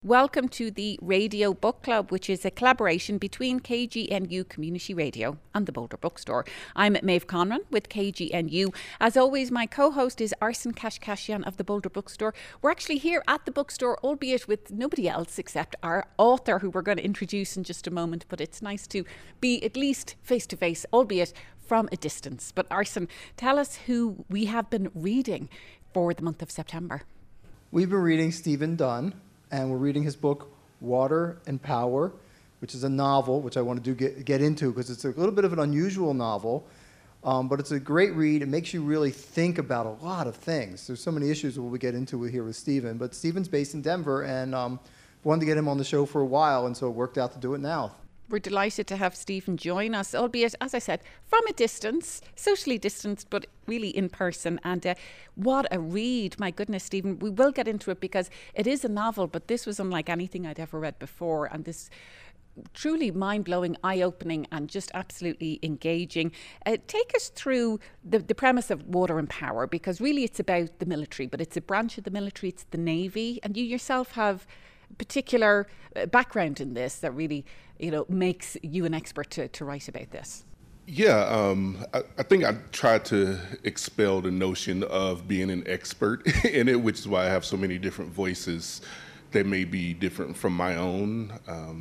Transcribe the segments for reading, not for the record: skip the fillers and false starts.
Welcome to the Radio Book Club, which is a collaboration between KGNU Community Radio and the Boulder Bookstore. I'm Maeve Conran with KGNU. As always, my co-host is Arsen Kashkashian of the Boulder Bookstore. We're actually here at the bookstore, albeit with nobody else except our author, who we're going to introduce in just a moment. But it's nice to be at least face-to-face, albeit from a distance. But Arsen, tell us who we have been reading for the month of September. We've been reading Stephen Dunn, and we're reading his book, Water and Power, which is a novel, which I want to get into because it's a little bit of an unusual novel, but it's a great read. It makes you really think about a lot of things. There's so many issues we'll get into here with Stephen, but Stephen's based in Denver, and wanted to get him on the show for a while, and so it worked out to do it now. We're delighted to have Stephen join us, albeit, as I said, from a distance, socially distanced, but really in person. And what a read. My goodness, Stephen. We will get into it because it is a novel, but this was unlike anything I'd ever read before. And this truly mind-blowing, eye-opening, and just absolutely engaging. Take us through the premise of Water and Power, because really it's about the military, but it's a branch of the military, it's the Navy, and you yourself have particular background in this that really, makes you an expert to write about this. Yeah, I think I tried to expel the notion of being an expert in it, which is why I have so many different voices that may be different from my own.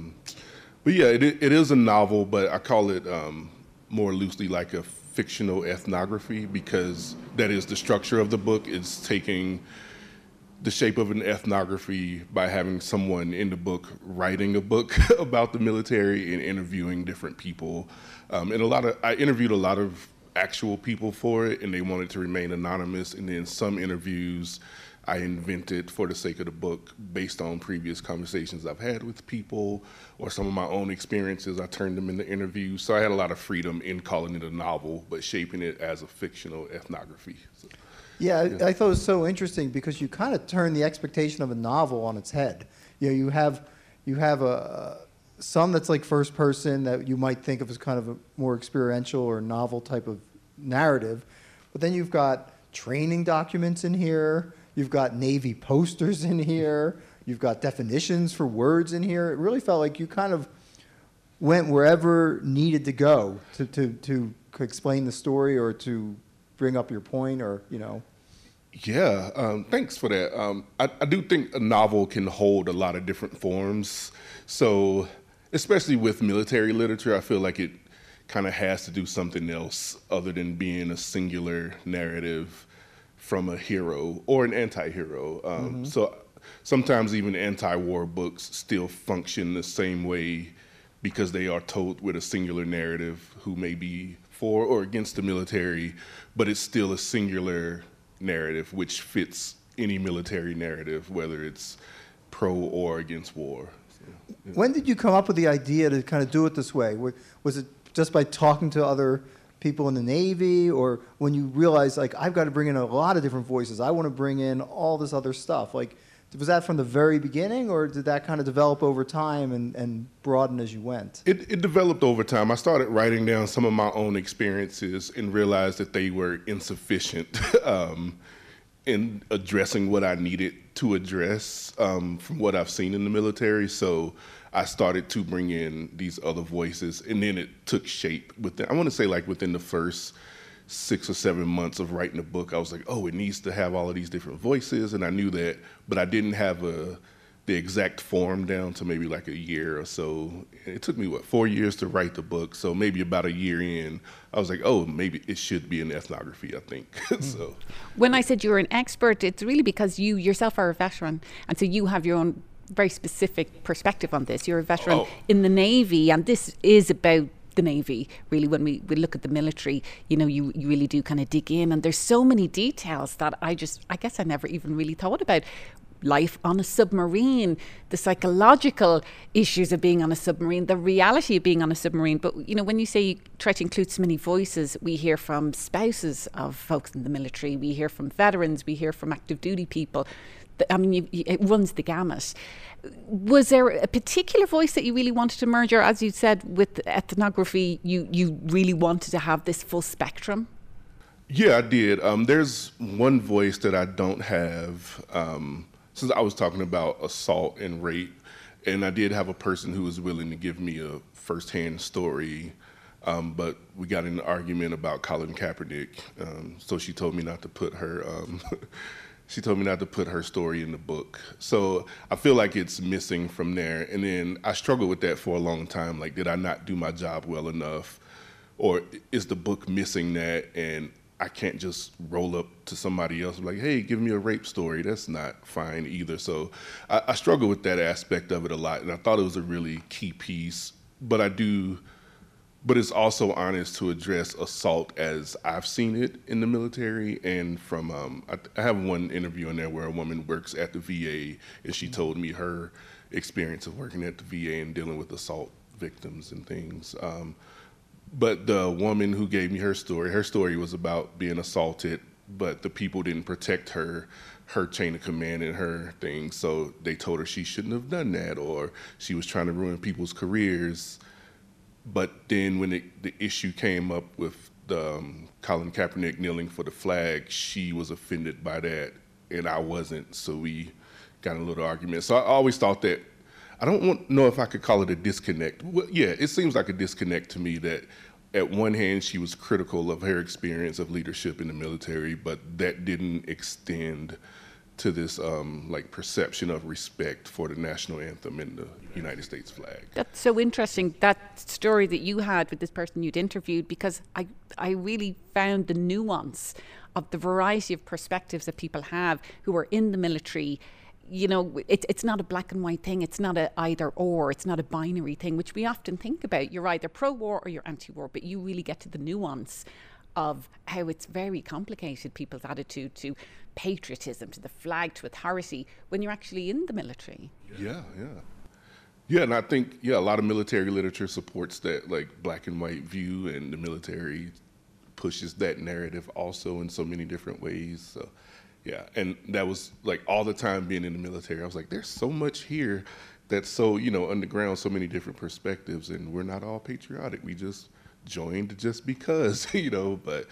But yeah, it is a novel, but I call it more loosely like a fictional ethnography, because that is the structure of the book. It's taking the shape of an ethnography by having someone in the book writing a book about the military and interviewing different people. And I interviewed a lot of actual people for it, and they wanted to remain anonymous. And then some interviews I invented for the sake of the book based on previous conversations I've had with people or some of my own experiences. I turned them into interviews. So I had a lot of freedom in calling it a novel, but shaping it as a fictional ethnography. So. Yeah, I thought it was so interesting because you kind of turn the expectation of a novel on its head. You have some that's like first person that you might think of as kind of a more experiential or novel type of narrative, but then you've got training documents in here, you've got Navy posters in here, you've got definitions for words in here. It really felt like you kind of went wherever needed to go to explain the story or to bring up your point, or Yeah, thanks for that. I do think a novel can hold a lot of different forms. So, especially with military literature, I feel like it kind of has to do something else other than being a singular narrative from a hero or an anti-hero. So sometimes even anti-war books still function the same way because they are told with a singular narrative who may be for or against the military, but it's still a singular narrative which fits any military narrative, whether it's pro or against war. So, yeah. When did you come up with the idea to kind of do it this way? Was it just by talking to other people in the Navy, or when you realized, like, I've got to bring in a lot of different voices, I want to bring in all this other stuff? Like, was that from the very beginning, or did that kind of develop over time and broaden as you went? It developed over time. I started writing down some of my own experiences and realized that they were insufficient in addressing what I needed to address from what I've seen in the military. So I started to bring in these other voices, and then it took shape I want to say like within the first 6 or 7 months of writing a book. I was like, it needs to have all of these different voices, and I knew that, but I didn't have the exact form down to maybe like a year or so. It took me, 4 years to write the book, so maybe about a year in, I was like, maybe it should be an ethnography, I think. So, when I said you're an expert, it's really because you yourself are a veteran, and so you have your own very specific perspective on this. You're a veteran in the Navy, and this is about the Navy. Really, when we look at the military, you really do kind of dig in, and there's so many details that I guess I never even really thought about. Life on a submarine, the psychological issues of being on a submarine, the reality of being on a submarine. But when you say you try to include so many voices, we hear from spouses of folks in the military, we hear from veterans, we hear from active duty people. I mean, it runs the gamut. Was there a particular voice that you really wanted to merge, or as you said, with ethnography, you really wanted to have this full spectrum? Yeah, I did. There's one voice that I don't have since I was talking about assault and rape, and I did have a person who was willing to give me a firsthand story, but we got in an argument about Colin Kaepernick, so she told me not to put her she told me not to put her story in the book. So I feel like it's missing from there. And then I struggled with that for a long time. Like, did I not do my job well enough? Or is the book missing that? And I can't just roll up to somebody else and be like, hey, give me a rape story. That's not fine either. So I struggle with that aspect of it a lot. And I thought it was a really key piece. But it's also honest to address assault as I've seen it in the military. And from, I have one interview in there where a woman works at the VA, and she told me her experience of working at the VA and dealing with assault victims and things. But the woman who gave me her story was about being assaulted, but the people didn't protect her chain of command and her things. So they told her she shouldn't have done that, or she was trying to ruin people's careers. But then when the issue came up with the Colin Kaepernick kneeling for the flag, she was offended by that, and I wasn't. So we got in a little argument. So I always thought that, I don't know if I could call it a disconnect. Well, yeah, it seems like a disconnect to me that at one hand she was critical of her experience of leadership in the military, but that didn't extend to this like perception of respect for the national anthem and the United States flag. That's so interesting, that story that you had with this person you'd interviewed, because I really found the nuance of the variety of perspectives that people have who are in the military. You know, it's not a black and white thing. It's not a either or. It's not a binary thing, which we often think about. You're either pro-war or you're anti-war, but you really get to the nuance of how it's very complicated, people's attitude to patriotism, to the flag, to authority, when you're actually in the military. Yeah. And I think, a lot of military literature supports that, like, black and white view, and the military pushes that narrative also in so many different ways. So, yeah, and that was, like, all the time being in the military, I was like, there's so much here that's so, underground, so many different perspectives, and we're not all patriotic. We just joined just because, but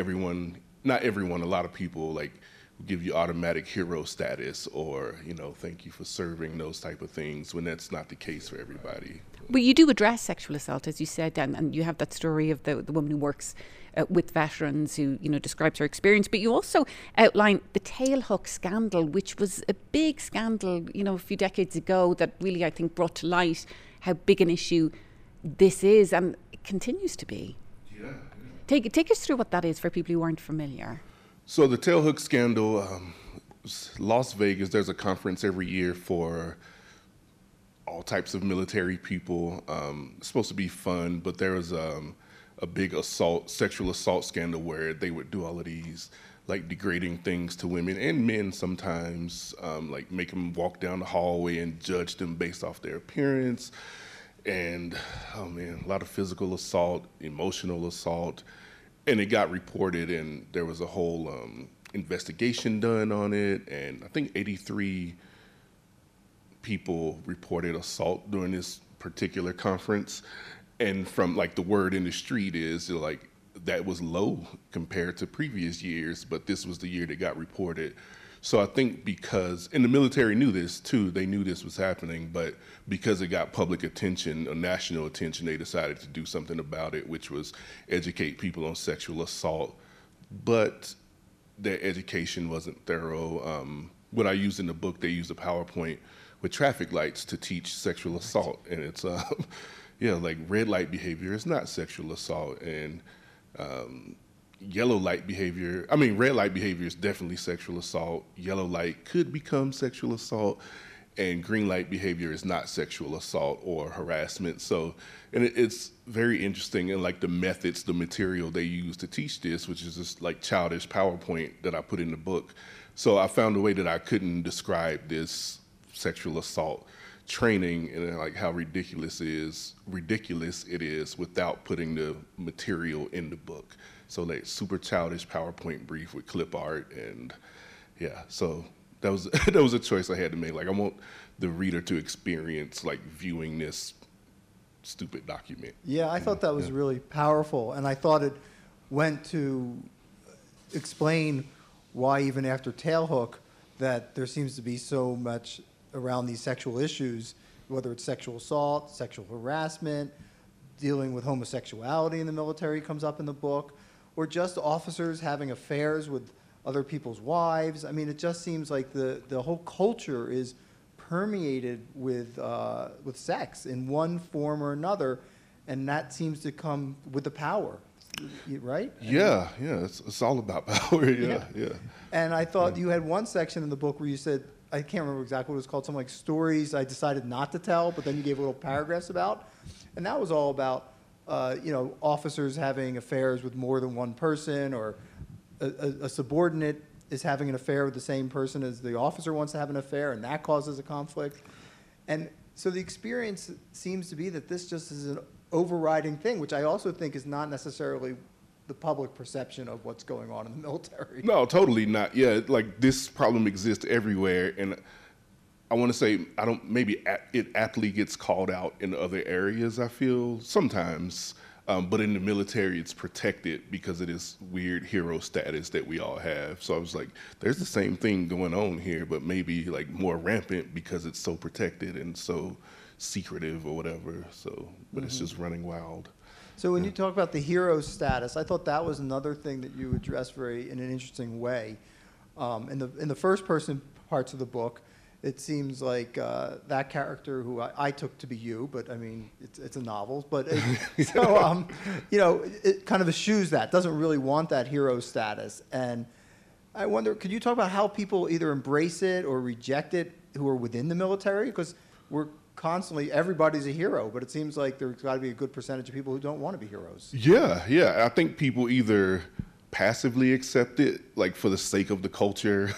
not everyone, a lot of people, like, give you automatic hero status or, thank you for serving, those type of things, when that's not the case for everybody. But you do address sexual assault, as you said, and you have that story of the woman who works with veterans who, describes her experience. But you also outline the Tailhook scandal, which was a big scandal, a few decades ago, that really, I think, brought to light how big an issue this is and it continues to be. Yeah. Take us through what that is for people who aren't familiar. So the Tailhook scandal, Las Vegas, there's a conference every year for all types of military people. It's supposed to be fun, but there was a big sexual assault scandal where they would do all of these like degrading things to women and men sometimes, like make them walk down the hallway and judge them based off their appearance. And, oh man, a lot of physical assault, emotional assault. And it got reported, and there was a whole investigation done on it. And I think 83 people reported assault during this particular conference. And from like the word in the street is like that was low compared to previous years, but this was the year that got reported. So I think because, and the military knew this too, they knew this was happening, but because it got public attention, or national attention, they decided to do something about it, which was educate people on sexual assault. But their education wasn't thorough. What I used in the book, they used a PowerPoint with traffic lights to teach sexual assault. And it's, like red light behavior is not sexual assault. And red light behavior is definitely sexual assault. Yellow light could become sexual assault, and green light behavior is not sexual assault or harassment. So, and it's very interesting, and like the methods, the material they use to teach this, which is just like childish PowerPoint that I put in the book. So I found a way that I couldn't describe this sexual assault training and like how ridiculous it is without putting the material in the book. So like super childish PowerPoint brief with clip art, and so that was a choice I had to make. Like I want the reader to experience like viewing this stupid document. Yeah, I thought that was really powerful, and I thought it went to explain why even after Tailhook, that there seems to be so much around these sexual issues, whether it's sexual assault, sexual harassment, dealing with homosexuality in the military comes up in the book, or just officers having affairs with other people's wives. I mean, it just seems like the whole culture is permeated with sex in one form or another, and that seems to come with the power, right? Yeah, it's all about power. Yeah. And I thought you had one section in the book where you said, I can't remember exactly what it was called, something like stories I decided not to tell, but then you gave little paragraphs about, and that was all about officers having affairs with more than one person, or a subordinate is having an affair with the same person as the officer wants to have an affair, and that causes a conflict. And so the experience seems to be that this just is an overriding thing, which I also think is not necessarily the public perception of what's going on in the military. No, totally not. Yeah, like this problem exists everywhere, and I want to say maybe it aptly gets called out in other areas, I feel, sometimes. But in the military, it's protected because of this weird hero status that we all have. So I was like, there's the same thing going on here, but maybe like more rampant because it's so protected and so secretive or whatever. So, but it's just running wild. So when you talk about the hero status, I thought that was another thing that you addressed in an interesting way. In the first person parts of the book, it seems like that character, who I took to be you, but I mean, it's a novel, but it kind of eschews that, doesn't really want that hero status. And I wonder, could you talk about how people either embrace it or reject it who are within the military? Because we're constantly, everybody's a hero, but it seems like there's got to be a good percentage of people who don't want to be heroes. Yeah. I think people either passively accept it, like for the sake of the culture,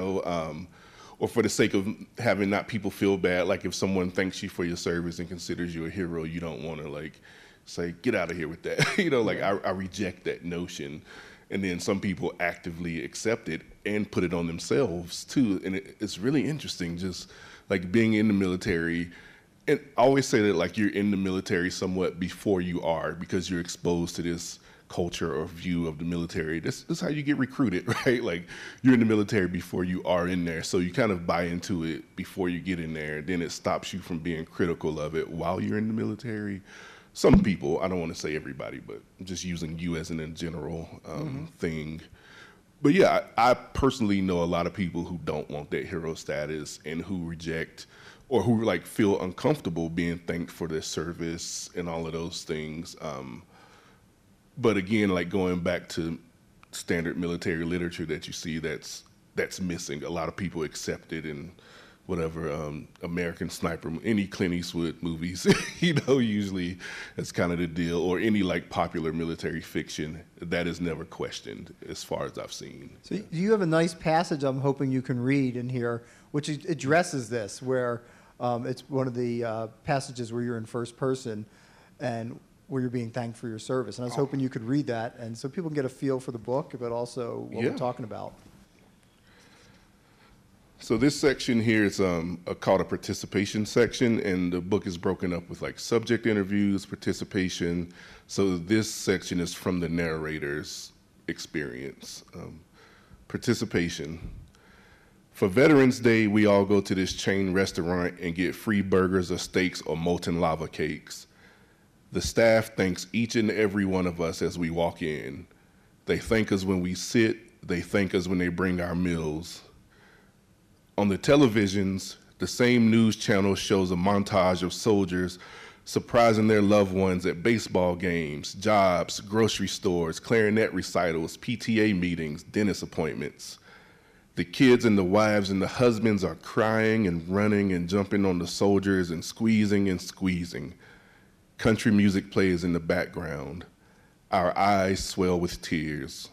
or for the sake of having not people feel bad. Like if someone thanks you for your service and considers you a hero, you don't want to like say, get out of here with that. I reject that notion. And then some people actively accept it and put it on themselves too. And it's really interesting, just like being in the military. And I always say that like you're in the military somewhat before you are, because you're exposed to this culture or view of the military. This is how you get recruited, right? Like you're in the military before you are in there. So you kind of buy into it before you get in there. Then it stops you from being critical of it while you're in the military. Some people, I don't want to say everybody, but I'm just using you as a general thing. But yeah, I personally know a lot of people who don't want that hero status and who reject or who like feel uncomfortable being thanked for their service and all of those things. But again, like going back to standard military literature that you see, that's missing. A lot of people accept it in whatever American Sniper, any Clint Eastwood movies, usually that's kind of the deal, or any like popular military fiction that is never questioned as far as I've seen. So you have a nice passage I'm hoping you can read in here, which addresses this, where it's one of the passages where you're in first person and where you're being thanked for your service. And I was hoping you could read that, and so people can get a feel for the book, but also what we're talking about. So this section here is called a participation section, and the book is broken up with like subject interviews, participation. So this section is from the narrator's experience. Participation. For Veterans Day, we all go to this chain restaurant and get free burgers or steaks or molten lava cakes. The staff thanks each and every one of us as we walk in. They thank us when we sit. They thank us when they bring our meals. On the televisions, the same news channel shows a montage of soldiers surprising their loved ones at baseball games, jobs, grocery stores, clarinet recitals, PTA meetings, dentist appointments. The kids and the wives and the husbands are crying and running and jumping on the soldiers and squeezing and squeezing. Country music plays in the background. Our eyes swell with tears.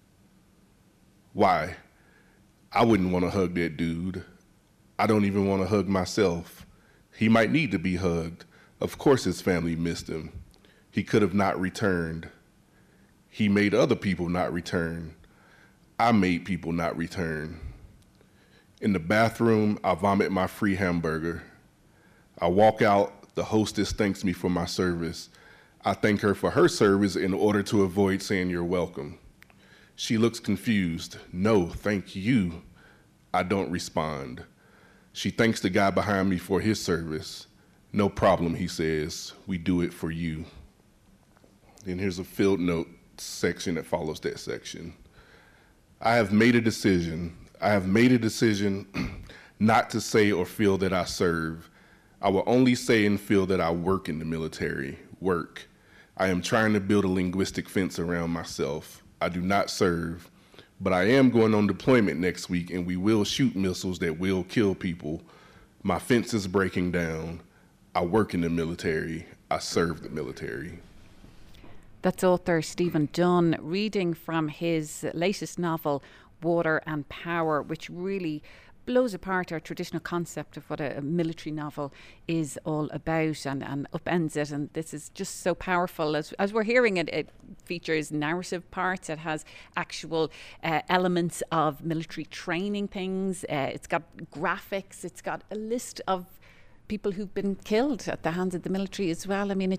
Why? I wouldn't want to hug that dude. I don't even want to hug myself. He might need to be hugged. Of course his family missed him. He could have not returned. He made other people not return. I made people not return. In the bathroom, I vomit my free hamburger. I walk out. The hostess thanks me for my service. I thank her for her service in order to avoid saying you're welcome. She looks confused. No, thank you. I don't respond. She thanks the guy behind me for his service. No problem, he says. We do it for you. Then here's a field note section that follows that section. I have made a decision. I have made a decision not to say or feel that I serve. I will only say and feel that I work in the military. Work. I am trying to build a linguistic fence around myself. I do not serve, but I am going on deployment next week, and we will shoot missiles that will kill people. My fence is breaking down. I work in the military. I serve the military. That's author Stephen Dunn reading from his latest novel, Water and Power, which really blows apart our traditional concept of what a military novel is all about and upends it. And this is just so powerful. As we're hearing it, it features narrative parts. It has actual elements of military training things. It's got graphics. It's got a list of people who've been killed at the hands of the military as well. I mean,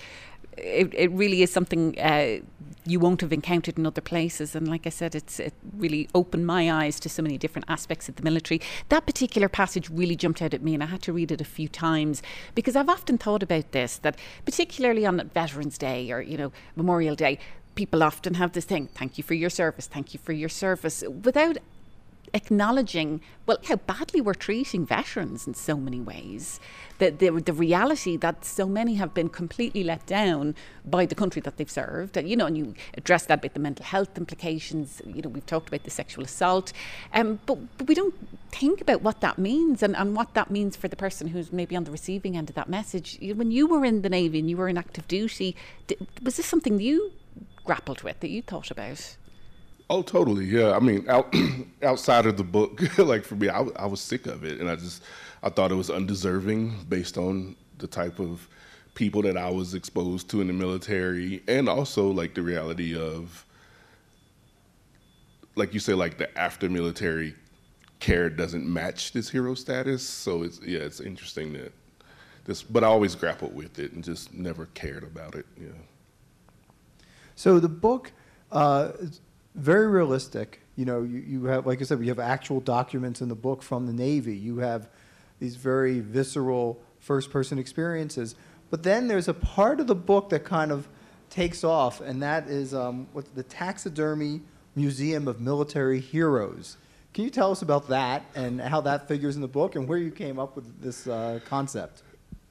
it really is something you won't have encountered in other places. And like I said, it really opened my eyes to so many different aspects of the military. That particular passage really jumped out at me, and I had to read it a few times because I've often thought about this, that particularly on Veterans Day or, Memorial Day, people often have this thing, thank you for your service, without acknowledging, how badly we're treating veterans in so many ways. The reality that so many have been completely let down by the country that they've served. And, and you address that about the mental health implications. We've talked about the sexual assault. But we don't think about what that means and what that means for the person who's maybe on the receiving end of that message. When you were in the Navy and you were in active duty, was this something you grappled with, that you thought about? Oh, totally. Yeah. I mean, outside of the book, like for me, I was sick of it. And I thought it was undeserving based on the type of people that I was exposed to in the military. And also like the reality of, like you said, like the after military care doesn't match this hero status. So it's interesting that but I always grappled with it and just never cared about it. Yeah. So the book, very realistic. You have, like I said, we have actual documents in the book from the Navy. You have these very visceral first-person experiences. But then there's a part of the book that kind of takes off, and that is what's the Taxidermy Museum of Military Heroes. Can you tell us about that and how that figures in the book and where you came up with this concept?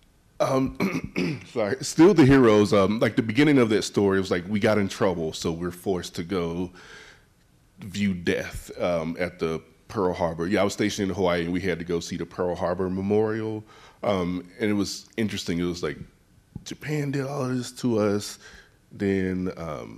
Sorry. Still the heroes. Like the beginning of that story was like we got in trouble, so we're forced to go view death at the Pearl Harbor. Yeah, I was stationed in Hawaii, and we had to go see the Pearl Harbor Memorial. And it was interesting. It was like Japan did all of this to us. Then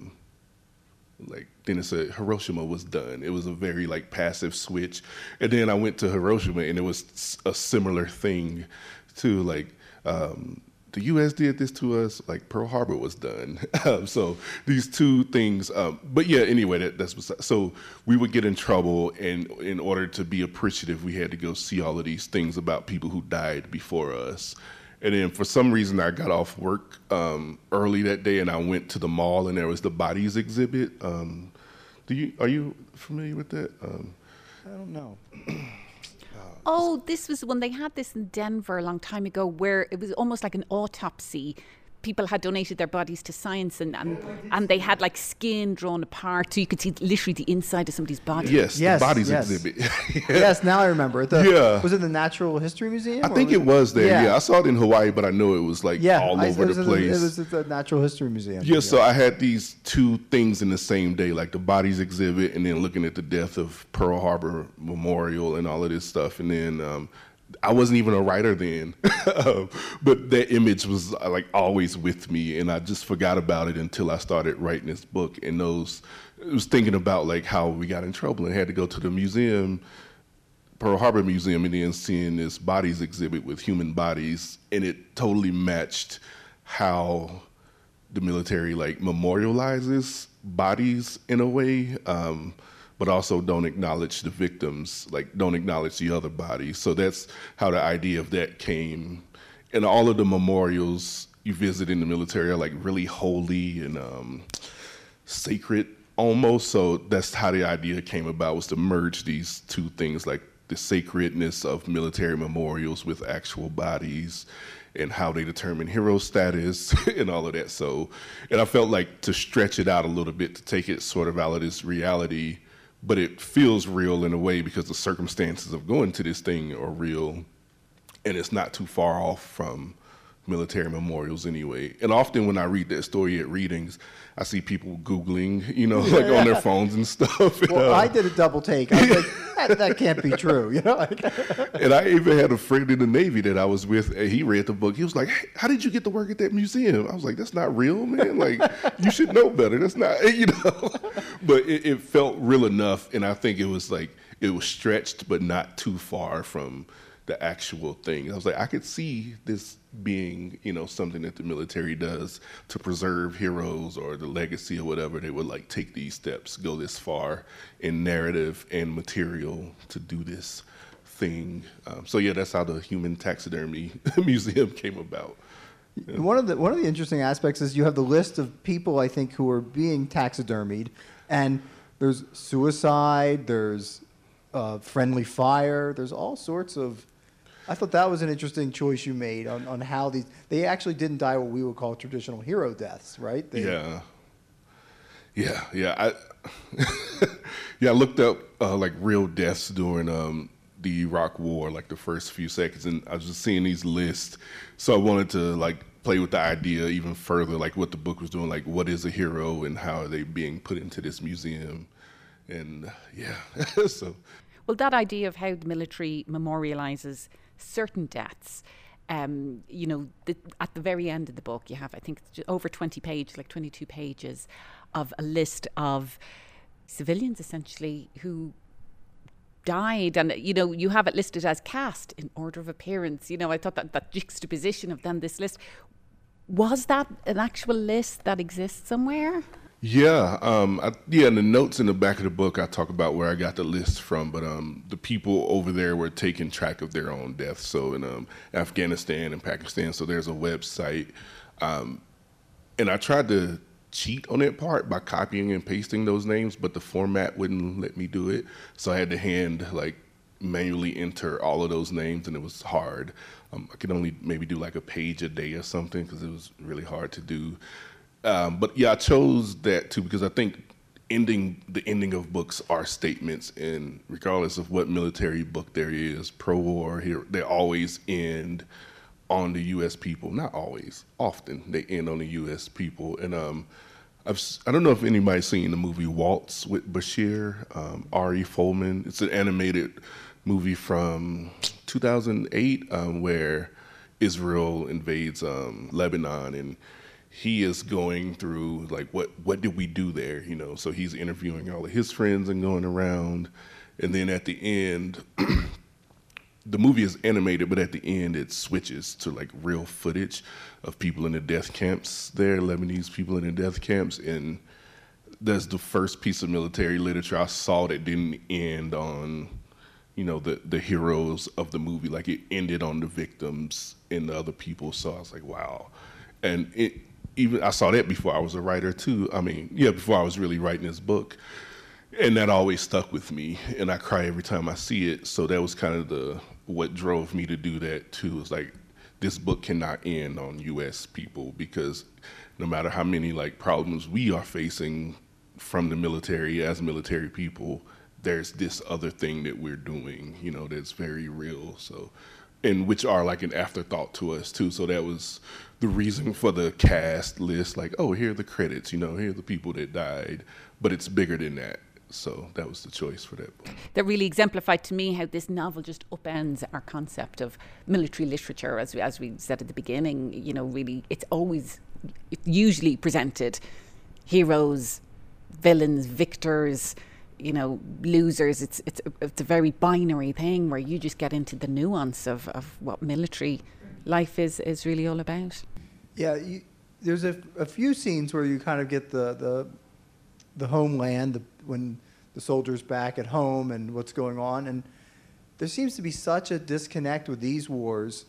it said Hiroshima was done. It was a very passive switch. And then I went to Hiroshima, and it was a similar thing to the U.S. did this to us, Pearl Harbor was done. So these two things, but yeah, anyway, so we would get in trouble, and in order to be appreciative, we had to go see all of these things about people who died before us. And then for some reason, I got off work early that day, and I went to the mall, and there was the bodies exhibit. Are you familiar with that? I don't know. Oh, this was when they had this in Denver a long time ago, where it was almost like an autopsy. People had donated their bodies to science, and they had skin drawn apart, so you could see literally the inside of somebody's body. Yes, the bodies exhibit. Yes, now I remember. Was it the Natural History Museum? I think it was there. Yeah, I saw it in Hawaii, but I know it was all over the place. It was at the Natural History Museum. Yeah, so I had these two things in the same day, like the bodies exhibit, and then looking at the death of Pearl Harbor Memorial and all of this stuff, and then. I wasn't even a writer then, but that image was always with me, and I just forgot about it until I started writing this book. And I was thinking about how we got in trouble and had to go to the museum, Pearl Harbor Museum, and then seeing this bodies exhibit with human bodies, and it totally matched how the military memorializes bodies in a way. But also don't acknowledge the victims, don't acknowledge the other bodies. So that's how the idea of that came. And all of the memorials you visit in the military are really holy and sacred almost. So that's how the idea came about, was to merge these two things, the sacredness of military memorials with actual bodies and how they determine hero status and all of that. So, and I felt like to stretch it out a little bit, to take it sort of out of this reality, but it feels real in a way because the circumstances of going to this thing are real, and it's not too far off from military memorials anyway. And often when I read that story at readings, I see people Googling, you know, like on their phones and stuff. Well, I did a double take. I was like, that can't be true, you know? And I even had a friend in the Navy that I was with, and he read the book. He was like, hey, how did you get to work at that museum? I was like, that's not real, man. Like, you should know better. That's not, you know. But it felt real enough, and I think it was like, it was stretched, but not too far from the actual thing. I was like, I could see this being, you know, something that the military does to preserve heroes or the legacy or whatever. They would like take these steps, go this far in narrative and material to do this thing. So yeah, that's how the Human Taxidermy Museum came about. Yeah. One of the interesting aspects is you have the list of people, I think, who are being taxidermied, and there's suicide, there's friendly fire, there's all sorts of. I thought that was an interesting choice you made on how they actually didn't die what we would call traditional hero deaths, right? Yeah. I looked up like real deaths during the Iraq War, like the first few seconds, and I was just seeing these lists. So I wanted to like play with the idea even further, like what the book was doing, like what is a hero and how are they being put into this museum, and yeah, so. Well, that idea of how the military memorializes certain deaths, you know, at the very end of the book, you have, I think, it's over 20 pages, like 22 pages of a list of civilians, essentially, who died. And, you know, you have it listed as cast in order of appearance. You know, I thought that juxtaposition of then this list, was that an actual list that exists somewhere? Yeah, in the notes in the back of the book, I talk about where I got the list from, but the people over there were taking track of their own deaths. So in Afghanistan and Pakistan, so there's a website, and I tried to cheat on that part by copying and pasting those names, but the format wouldn't let me do it. So I had to manually enter all of those names, and it was hard. I could only maybe do like a page a day or something because it was really hard to do. But yeah, I chose that too because I think the ending of books are statements, and regardless of what military book there is, pro-war, here they always end on the U.S. people. Not always, often they end on the U.S. people. And I don't know if anybody's seen the movie Waltz with Bashir, Ari Folman. It's an animated movie from 2008 where Israel invades Lebanon, and he is going through like what did we do there, you know? So he's interviewing all of his friends and going around, and then at the end, the movie is animated, but at the end it switches to like real footage of people in the death camps there, Lebanese people in the death camps, and that's the first piece of military literature I saw that didn't end on, you know, the heroes of the movie. Like it ended on the victims and the other people. So I was like, wow. And even I saw that before I was a writer too. I mean, yeah, before I was really writing this book. And that always stuck with me, and I cry every time I see it. So that was kind of what drove me to do that too. It's like, this book cannot end on U.S. people, because no matter how many like problems we are facing from the military as military people, there's this other thing that we're doing, you know, that's very real. So, and which are like an afterthought to us too. So that was the reason for the cast list. Like, oh, here are the credits, you know, here are the people that died, but it's bigger than that. So that was the choice for that book. That really exemplified to me how this novel just upends our concept of military literature, as we said at the beginning. You know, really, it's usually presented heroes, villains, victors, you know, losers. It's a very binary thing where you just get into the nuance of what military life is really all about. Yeah, there's a few scenes where you kind of get the homeland, when the soldier's back at home and what's going on. And there seems to be such a disconnect with these wars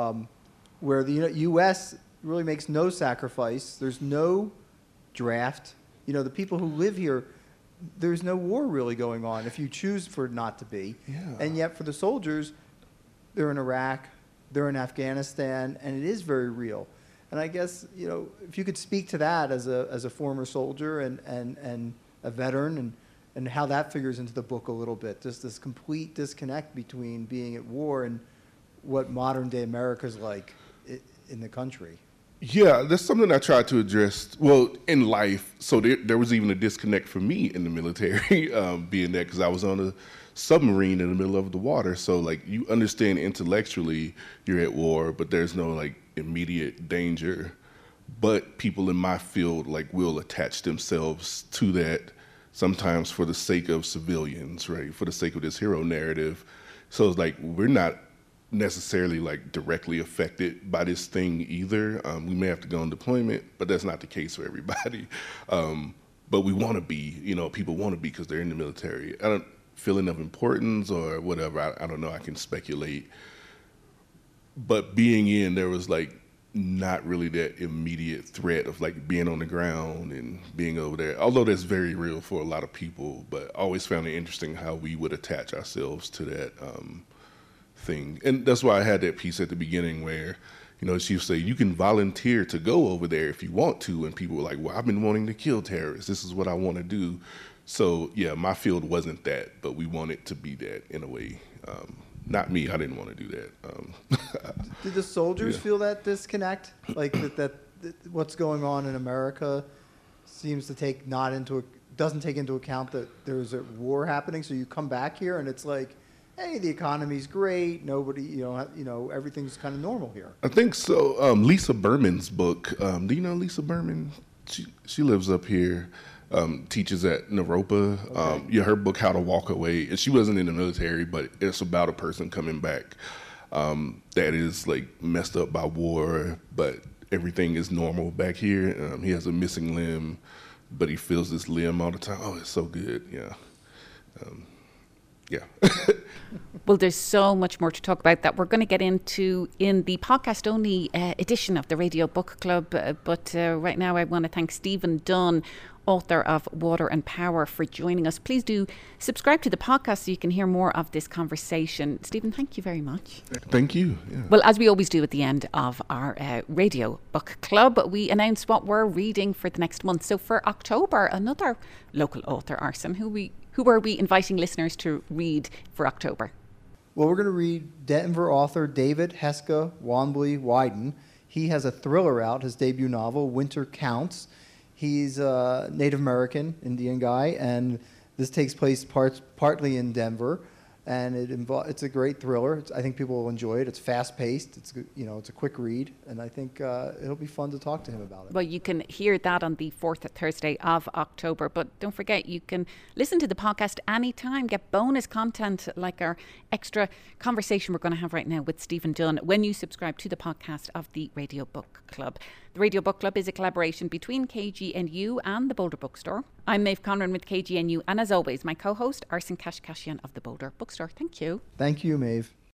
where the U.S. really makes no sacrifice. There's no draft. You know, the people who live here there's no war really going on if you choose for it not to be. Yeah. And yet for the soldiers, they're in Iraq, they're in Afghanistan, and it is very real. And I guess, if you could speak to that as a former soldier and a veteran and how that figures into the book a little bit, just this complete disconnect between being at war and what modern day America's like in the country. Yeah, that's something I tried to address, well, in life. So there was even a disconnect for me in the military, being that because I was on a submarine in the middle of the water. So, like, you understand intellectually you're at war, but there's no, like, immediate danger. But people in my field, like, will attach themselves to that sometimes for the sake of civilians, right, for the sake of this hero narrative. So it's like we're not necessarily like directly affected by this thing either. We may have to go on deployment, but that's not the case for everybody. But we want to be, people want to be because they're in the military. I don't feeling of importance or whatever. I don't know. I can speculate. But being in, there was like not really that immediate threat of like being on the ground and being over there. Although that's very real for a lot of people, but I always found it interesting how we would attach ourselves to that thing. And that's why I had that piece at the beginning where, she would say, you can volunteer to go over there if you want to. And people were like, well, I've been wanting to kill terrorists. This is what I want to do. So, yeah, my field wasn't that, but we wanted to be that in a way. Not me. I didn't want to do that. Did the soldiers feel that disconnect? Like that what's going on in America seems to doesn't take into account that there's a war happening. So you come back here and it's like, hey, the economy's great. Nobody, everything's kind of normal here. I think so. Lisa Berman's book. Do you know Lisa Berman? She lives up here. Teaches at Naropa. Okay. Her book, How to Walk Away. And she wasn't in the military, but it's about a person coming back that is like messed up by war, but everything is normal back here. He has a missing limb, but he feels this limb all the time. Oh, it's so good. Yeah. Yeah. Well, there's so much more to talk about that we're going to get into in the podcast-only edition of the Radio Book Club. But right now I want to thank Stephen Dunn, author of Water and Power, for joining us. Please do subscribe to the podcast so you can hear more of this conversation. Stephen, thank you very much. Thank you. Yeah. Well, as we always do at the end of our Radio Book Club, we announce what we're reading for the next month. So for October, another local author, Arson, who are we inviting listeners to read for October? Well, we're going to read Denver author David Heska Wanbley-Wyden. He has a thriller out, his debut novel, Winter Counts. He's a Native American Indian guy, and this takes place partly in Denver. And it's a great thriller. I think people will enjoy it. It's fast-paced. It's a quick read, and I think it'll be fun to talk to him about it. Well, you can hear that on the 4th Thursday of October. But don't forget, you can listen to the podcast anytime, get bonus content like our extra conversation we're going to have right now with Stephen Dunn when you subscribe to the podcast of the Radio Book Club. The Radio Book Club is a collaboration between KGNU and the Boulder Bookstore. I'm Maeve Conran with KGNU, and as always, my co-host, Arson Kashkashian of the Boulder Bookstore. Thank you. Thank you, Maeve.